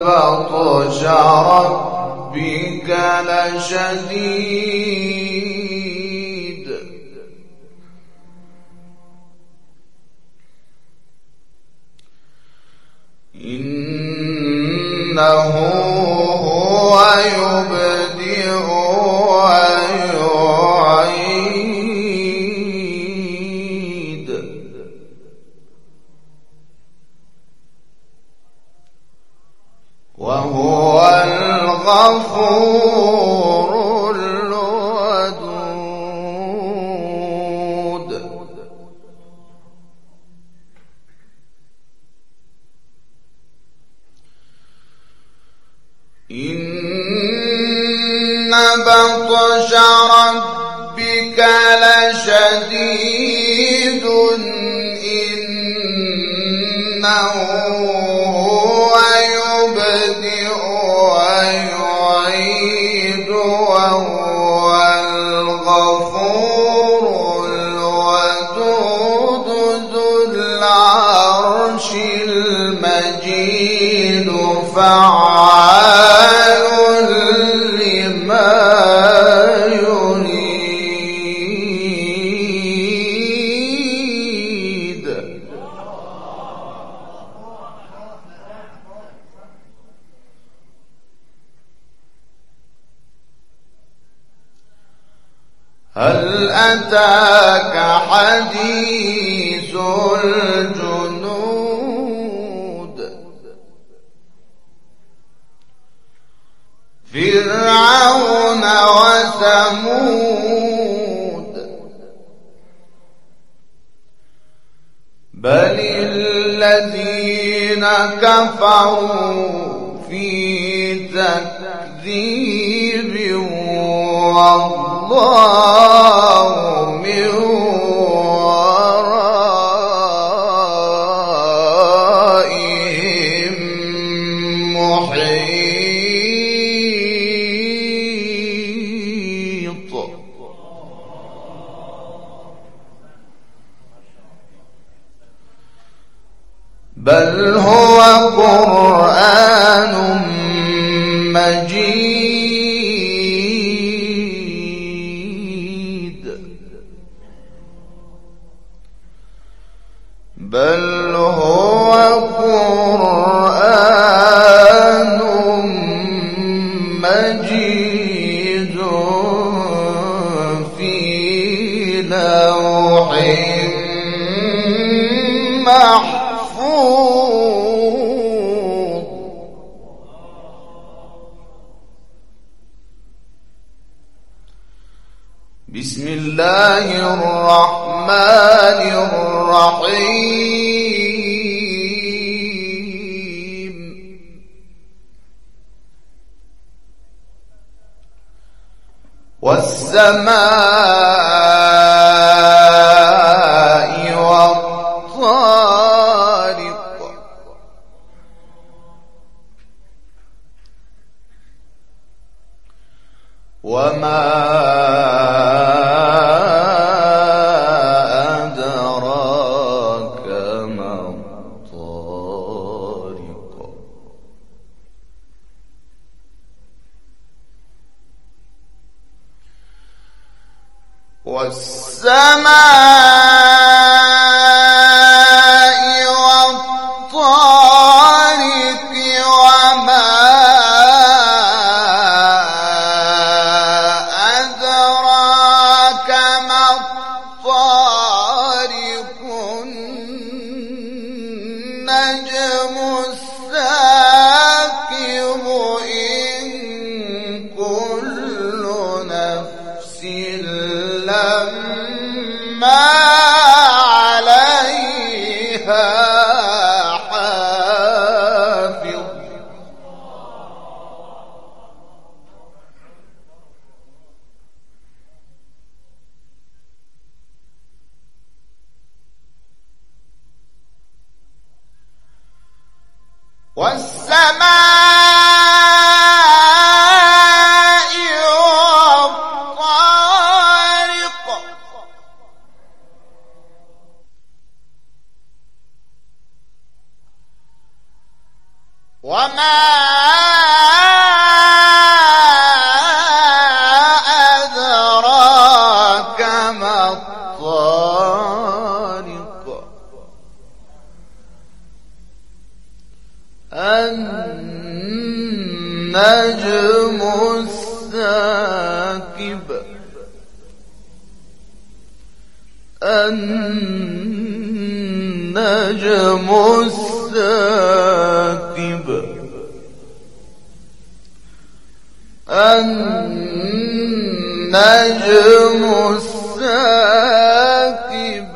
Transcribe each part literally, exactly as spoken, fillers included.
بطش ربك لشديد إنه هو يبدئ ويعيد وهو الغفور الودود إن بطش ربك لشديد إنه هو يبدئ ويعيد وهو الغفور الودود ذو العرش المجيد فعال لما يريد هل أتاك حديث الجنود فرعون وثمود بل الذين كفروا في تكذيب والله من ورائهم محيط بل هو قرآن مجيد بل هو قرآن مجيد في لوح محفوظ بسم الله الرحمن الرحيم والسماء والطارق وما أدراك ما الطارق والسماء والطارق وما أدراك ما الطارق النجم الثاقب إن كل نفس لما النجم الثاقب النجم الثاقب النجم الثاقب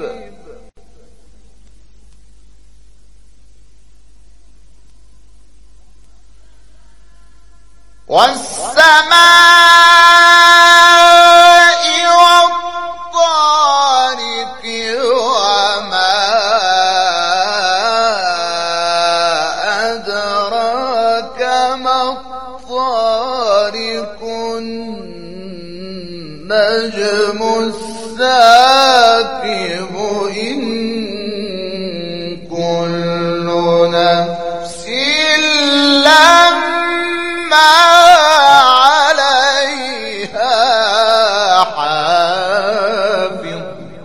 والسماء والطارق وما أدراك ما الطارق النجم الثاقب إن كل نفس لما عليها حافظ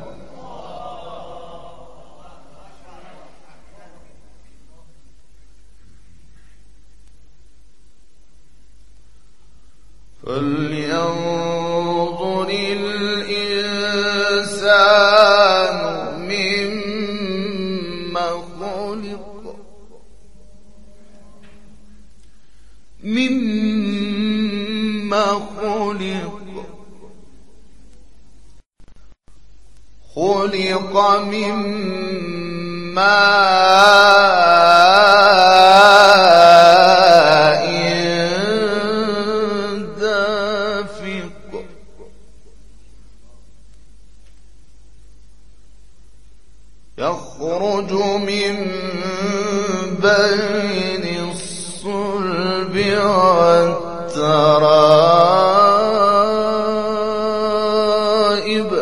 فلينظر الإنسان مما خلق مما خلق خلق من ماء دافق يخرج من بين الصلب والترائب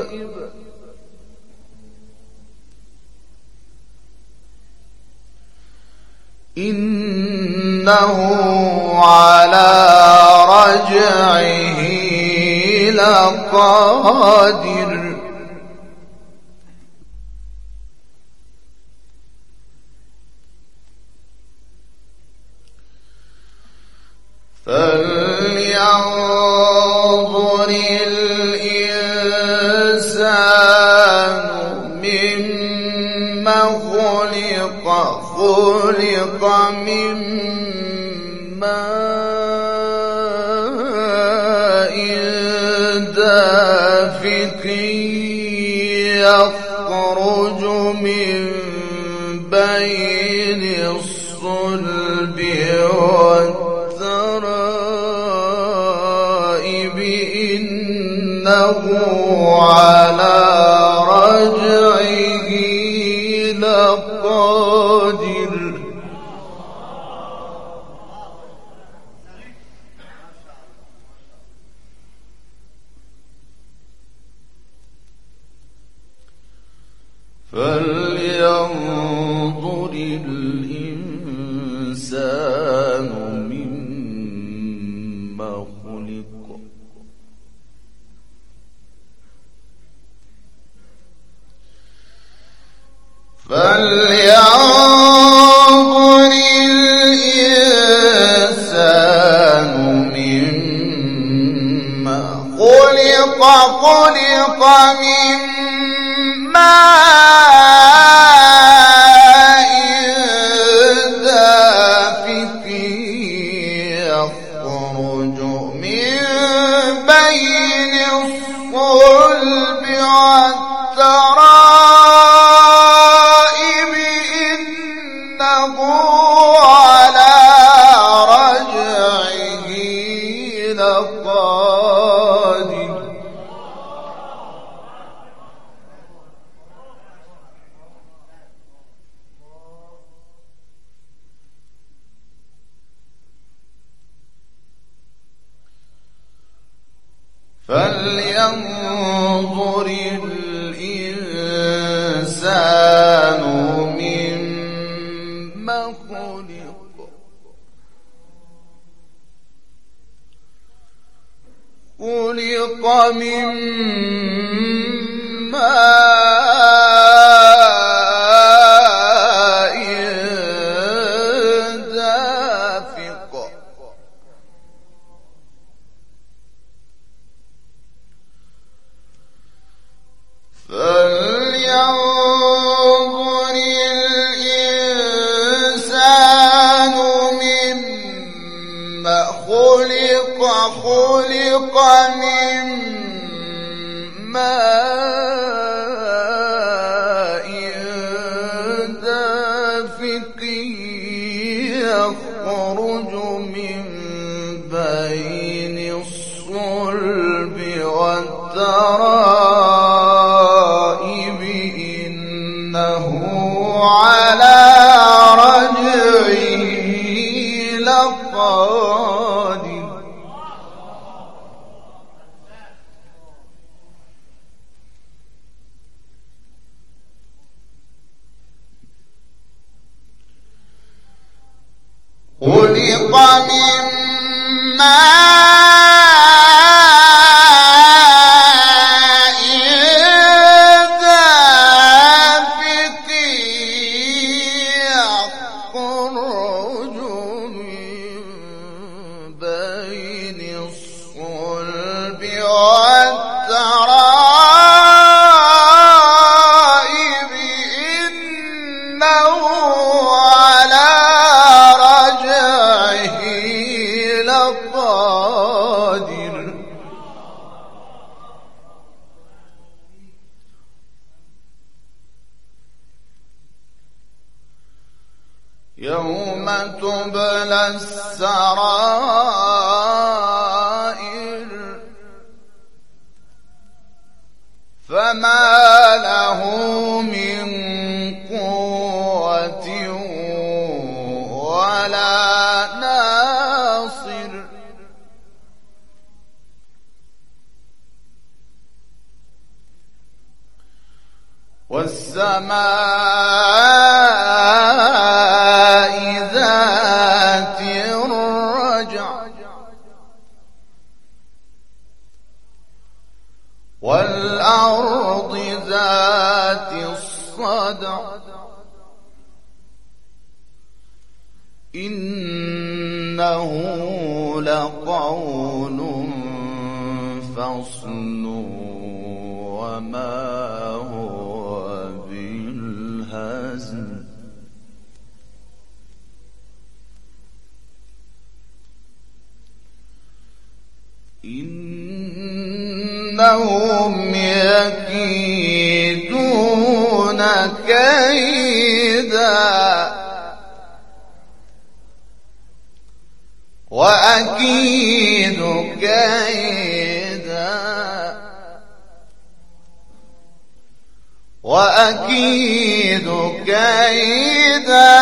إنه على رجعه لقادر فلينظر الإنسان مما خلق خلق من ماء دافق يخرج من بين الصلب والترائب إنه على رجعه لقادر فلينظر الإنسان مما خلق فلينظر الإنسان مما خلق خلق من ماء دافق يخرج من بين الصلب والترائب إنه على رجعه لقادر فلينظر الإنسان مما خلق خلق من ماء دافق خلق خلق من ماء دافق يخرج من بين الصلب والترائب إنه على رجعه لقادر خلق من ماء دافق يخرج من بين الصلب والترائب إنه على رجعه لقادر يوم تبلى السرائر فما له من قوة ولا ناصر والسماء ذات الرجع والأرض ذات الصدع إنه لقول فصل وما هو بالهزل إنهم يكيدون كيدا وأكيد كيدا وأكيد كيدا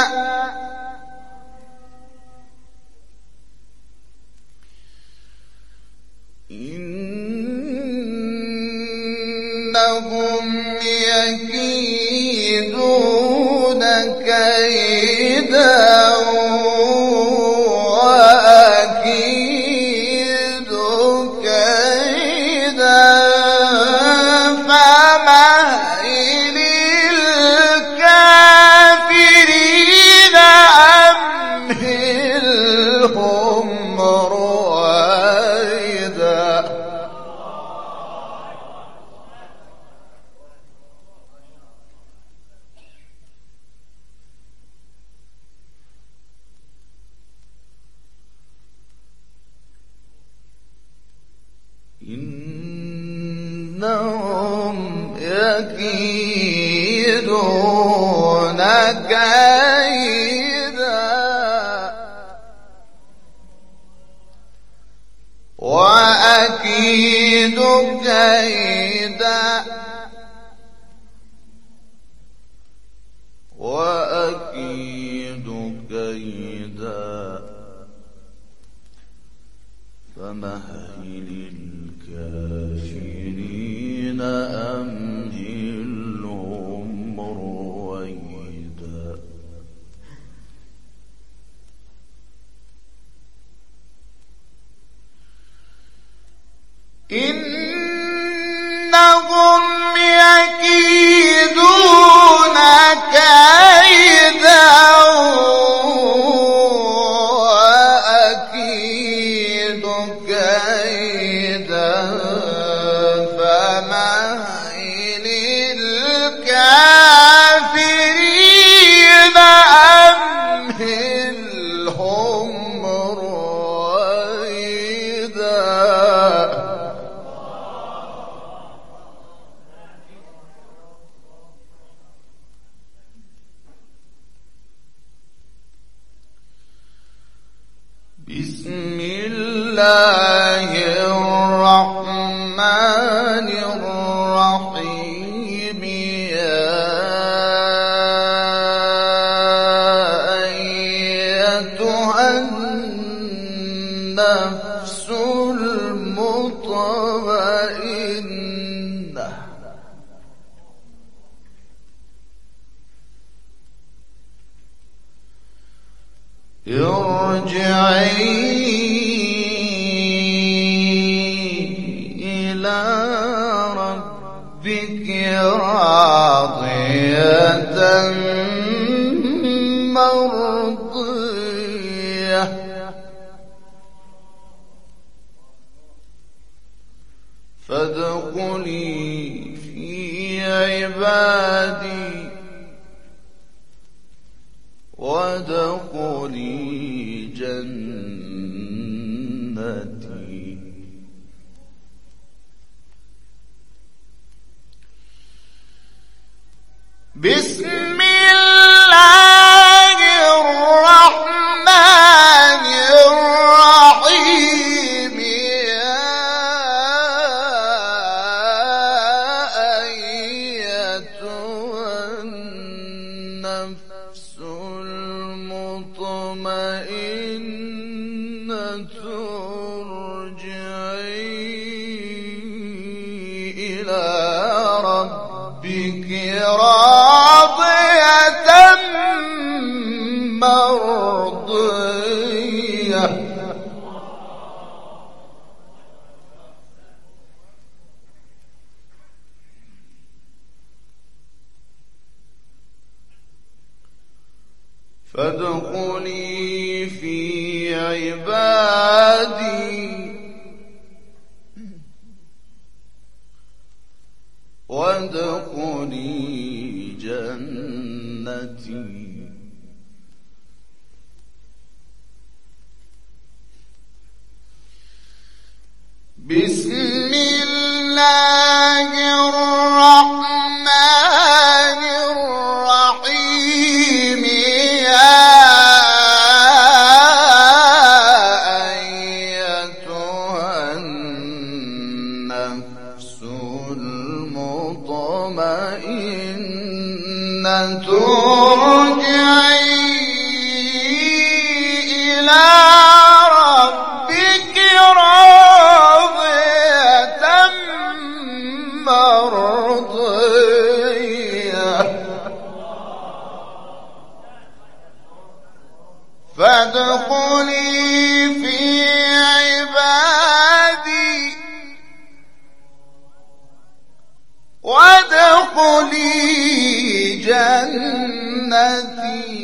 إنهم يكيدون كيدا وأكيد كيدا فمهل الكافرين أمهلهم رويدا إنهم يكيدون كيدا وأكيد كيدا وأكيد كيدا فمهل الكافرين أمهلهم رويدا إنهم يكيدون كيدا وأكيد كيدا فمهل الكافرين أمهلهم رويدا بسم الله الرحمن الرحيم يا أيتها النفس المطمئنة ارجعي إلى ربك راضية مرضية فادخلي في عبادي وادخلي جنتي. بسم الله الرحمن الرحيم يا أيتها النفس المطمئنة ارجعي إلى ربك راضية مرضية فادخلي في عبادي وادخلي جنتي. بسم الله الرحمن الرحيم يا أيتها النفس المطمئنة ارجعي إلى ربك راضية مرضية فادخلي في عبادي وادخلي جنتي.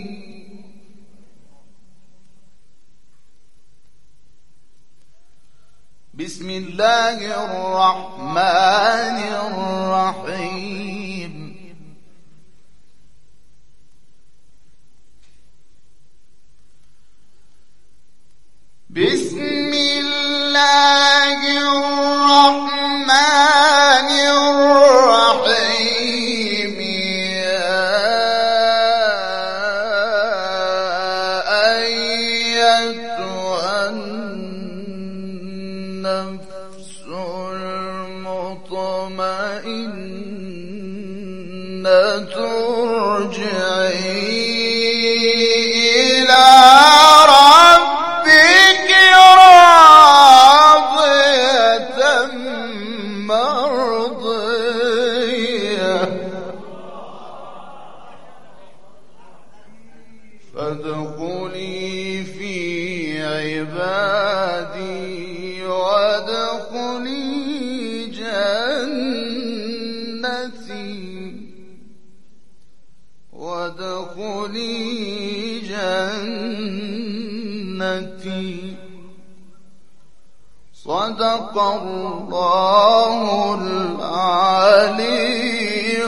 بسم الله الرحمن الرحيم بسم الله الرحمن الرحيم يا أيتها النفس المطمئنة ارجعي إلى ربك راضية مرضية فادخلي في عبادي وادخلي جنتي وادخلي جنتي. صدق الله العلي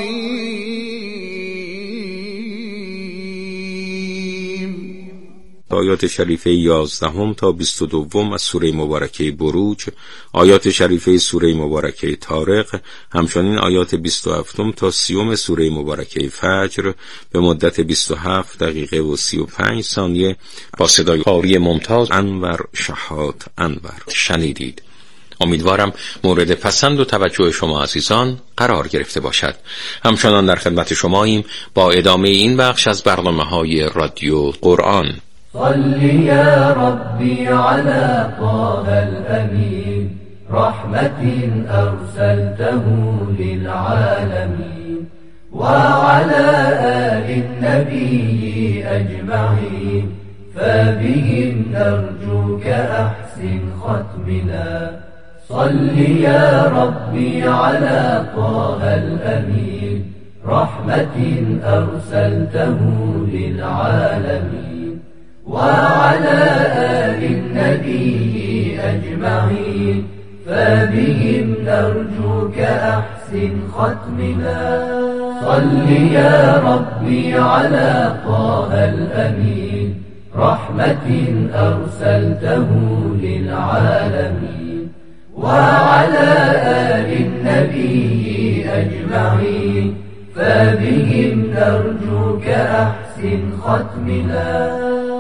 العظيم. آیات شریفه یازدهم تا بیست و دوم از سوره مبارکه بروج، آیات شریفه سوره مبارکه طارق، همچنین آیات بیست و هفتم تا سی سوره مبارکه فجر به مدت بیست و هفت دقیقه و سی و پنج ثانیه با صدای قاری ممتاز انور شهاد انور شنیدید. امیدوارم مورد پسند و توجه شما عزیزان قرار گرفته باشد. همچنان در خدمت شماییم با ادامه این بخش از برنامه‌های رادیو قرآن. صلی یا ربی علی طه الامین رحمت ارسلته للعالمین و علی آل النبی اجمعین فبهم نرجوك احسن ختمنا. صلی یا ربی علی طه الامین رحمت ارسلته للعالمین و علی آل النبی اجمعین فبهم نرجوك احسن ختمنا. صلی یا ربی علی طه الامین رحمت ارسلته للعالمین و علی آل النبی اجمعین فبهم نرجوك احسن ختمنا.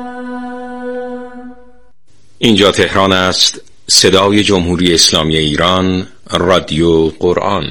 اینجا تهران است، صدای جمهوری اسلامی ایران، رادیو قرآن.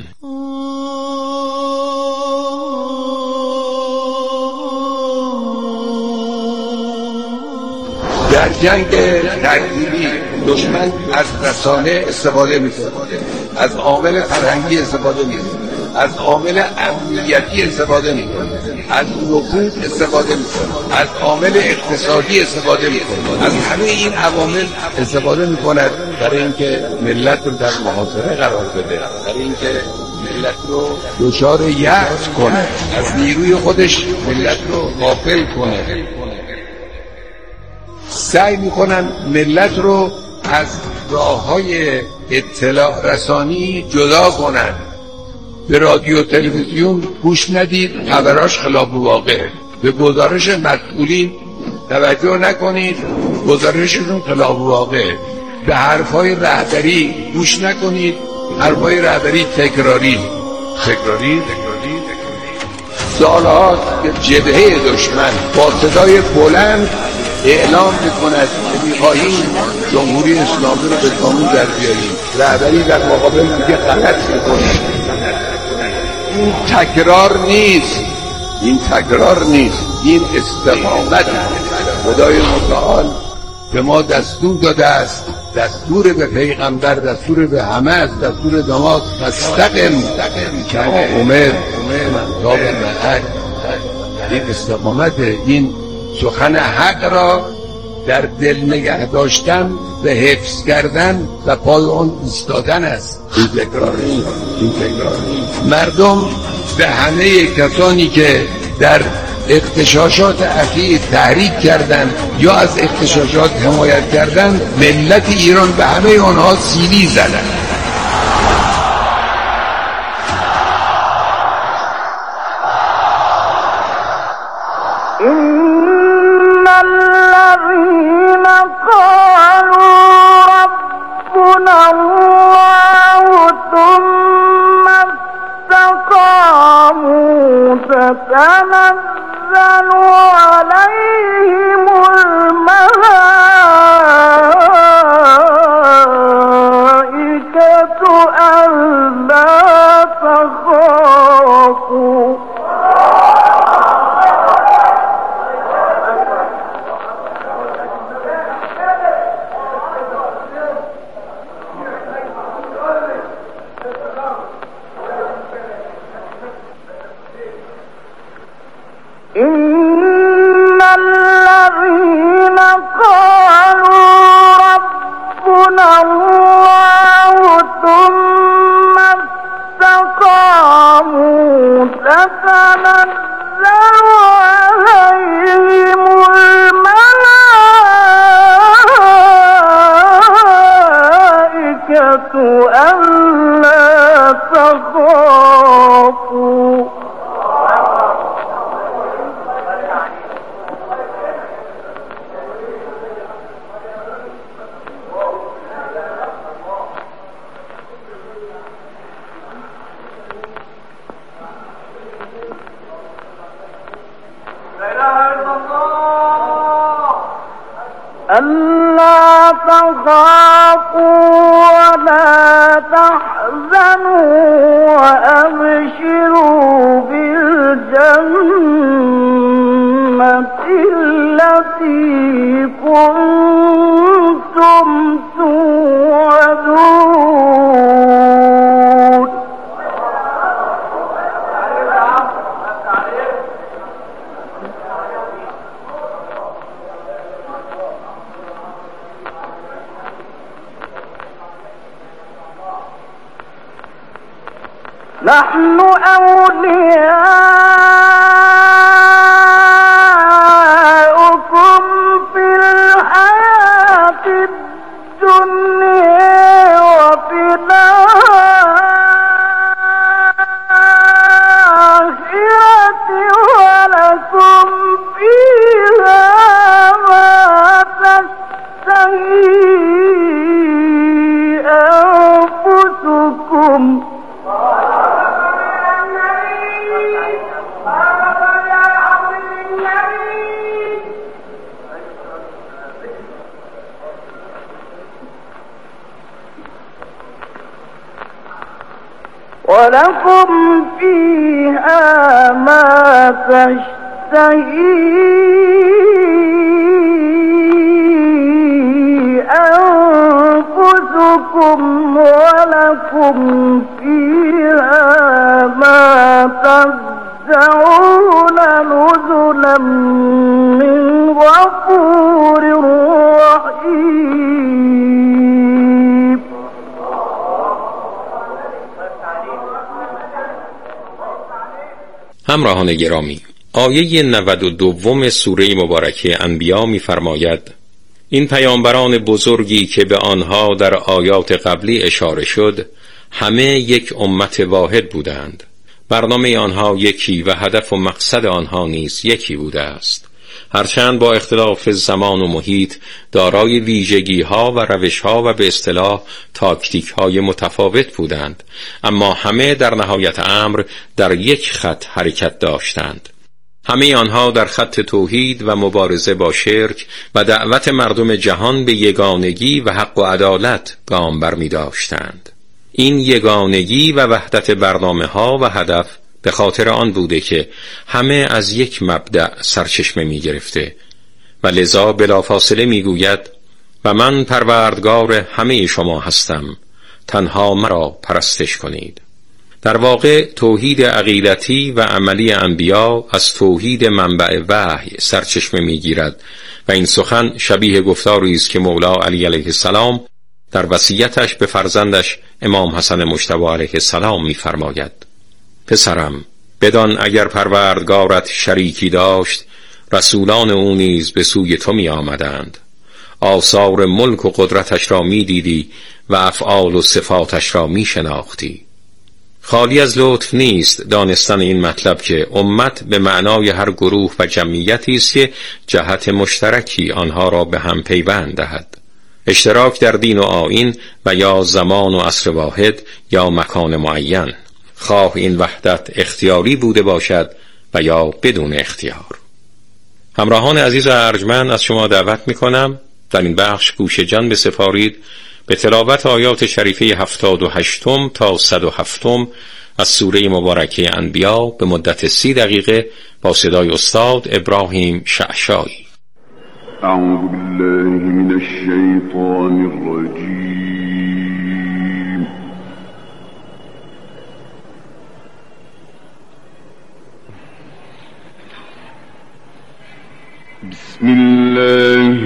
در جنگ تکفیری دشمن از رسانه استفاده می‌کنه، از عامل فرهنگی استفاده می‌کنه، از عامل امنیتی استفاده می‌کنه، از نفوذ استفاده می‌کنه، از عامل اقتصادی استفاده می‌کنه، از همه این عوامل استفاده می‌کند برای اینکه ملت رو در محاصره قرار بده، برای اینکه ملت رو دچار یأس کنه، از نیروی خودش ملت رو غافل کنه. سعی میکنن ملت رو از راه‌های اطلاع رسانی جدا کنن. به رادیو تلویزیون گوش ندید، خبراش خلاف واقع. به گزارش مسئولین توجه نکنید، گزارششون خلاف واقع. به حرفای رهبری گوش نکنید، حرفای رهبری تکراری تکراری تکراری سالهاست که جبهه دشمن با صدای بلند اعلام میکند که میخواهیم جمهوری اسلامی رو به قانون در بیاریم. رهبری در مقابل میگه غلط میکنه. این تکرار نیست، این تکرار نیست، این استقامت. خدای متعال به ما دستور داده است، دستور به پیغمبر، دستور به همه است، دستور داماد فاستقم کما امر تا به معک. این استقامت، این سخن حق را در دل نگه داشتن و حفظ کردن و پای آن ایستادن است. این تکرار نیست، این تکرار نیست. مردم به همه کسانی که در اغتشاشات اخیر تحریک کردند یا از اغتشاشات حمایت کردند، ملت ایران به همه آنها سیلی زدند. إن الذين قالوا ربنا الله ثم استقاموا تتنزل عليهم الملائكة ألا تخافوا ولا تحزنوا وأبشروا بالجنة التي كنتم توعدون. نحن أولياؤكم في الحياة الدنيا وفي الآخرة ولكم فيها ما تشتهي أنفسكم. ولكم فيها ما تشتهي أنفسكم ولكم فيها ما تدعون نزلا من غفور رحيم. همراهان گرامی، آیه نود و دوم سوره مبارکه انبیا می‌فرماید: این پیامبران بزرگی که به آنها در آیات قبلی اشاره شد همه یک امت واحد بودند. برنامه آنها یکی و هدف و مقصد آنها نیز یکی بوده است. هرچند با اختلاف زمان و محیط دارای ویژگی‌ها و روش‌ها و به اصطلاح تاکتیک‌های متفاوت بودند، اما همه در نهایت امر در یک خط حرکت داشتند. همه آنها در خط توحید و مبارزه با شرک و دعوت مردم جهان به یگانگی و حق و عدالت گام برمی داشتند. این یگانگی و وحدت برنامه‌ها و هدف به خاطر آن بوده که همه از یک مبدأ سرچشمه می گرفته و لذا بلافاصله می گوید: و من پروردگار همه شما هستم، تنها مرا پرستش کنید. در واقع توحید عقیدتی و عملی انبیا از توحید منبع وحی سرچشمه می گیرد و این سخن شبیه گفتاری است که مولا علی علیه السلام در وصیتش به فرزندش امام حسن مجتبی علیه السلام می فرماید: پسرم، بدان اگر پروردگارت شریکی داشت رسولان او نیز به سوی تو می آمدند، آثار ملک و قدرتش را می دیدی و افعال و صفاتش را می شناختی. خالی از لطف نیست دانستن این مطلب که امت به معنای هر گروه و جمعیتی است که جهت مشترکی آنها را به هم پیوند دهد. اشتراک در دین و آیین و یا زمان و عصر واحد یا مکان معین، خواه این وحدت اختیاری بوده باشد و یا بدون اختیار. همراهان عزیز و ارجمند، از شما دعوت میکنم در این بخش گوش جان بسپارید به تلاوت آیات شریفه هفتاد و هشتم تا صد و هفتم از سوره مبارکه انبیا به مدت سی دقیقه با صدای استاد ابراهیم شعشایی. اعوذ بالله من الشیطان الرجیم.